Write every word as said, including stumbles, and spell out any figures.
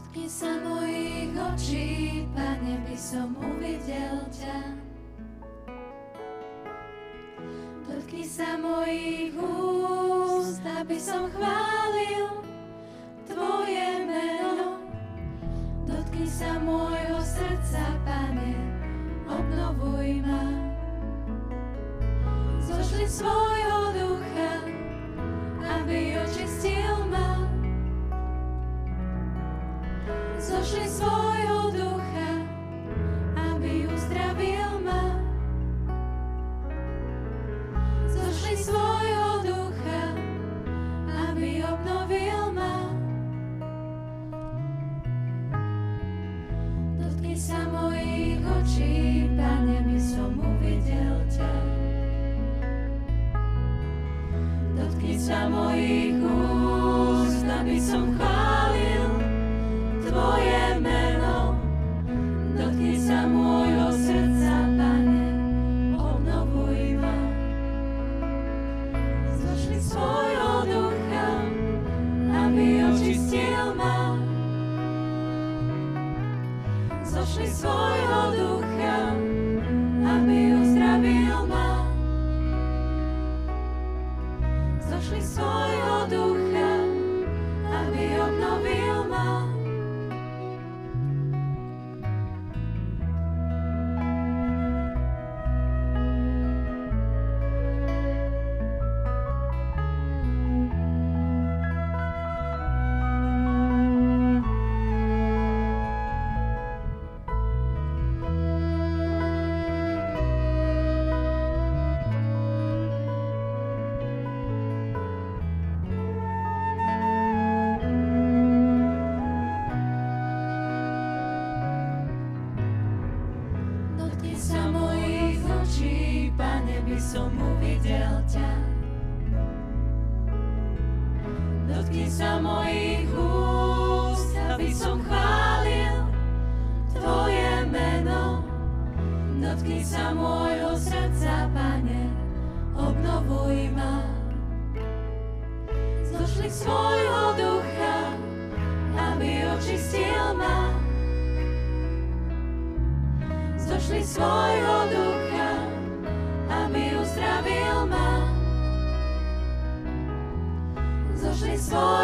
Dotkni sa mojich očí, Pane, by som uvidel ťa. Dotkni sa mojich úst, aby som chválil Tvoje meno. Dotkni sa môjho srdca, Pane, obnovuj ma. Zošli svojho ducha, aby očistil ma. Zošli svojho ducha, aby uzdravil ma. Zošli svojho ducha, aby obnovil ma. Dotkni sa mojich očí, Pane, by som uvidel ťa. Dotkni sa mojich úst, aby som chválil Tvoje meno. Dotkni sa môjho srdca, Pane, obnovuj ma. Zošli svojho ducha, aby očistil ma. Zošli svojho ducha, aby uzdravil ma. Zošli svojho ducha, aby obnovil ma. Som uvidel ťa. Dotkni sa mojich úst, aby som chválil Tvoje meno. Dotkni sa môjho srdca, Pane, obnovuj ma. Zošli svojho ducha, aby očistil ma. Zošli svojho ducha, aby uzdravil ma. Zošli svojho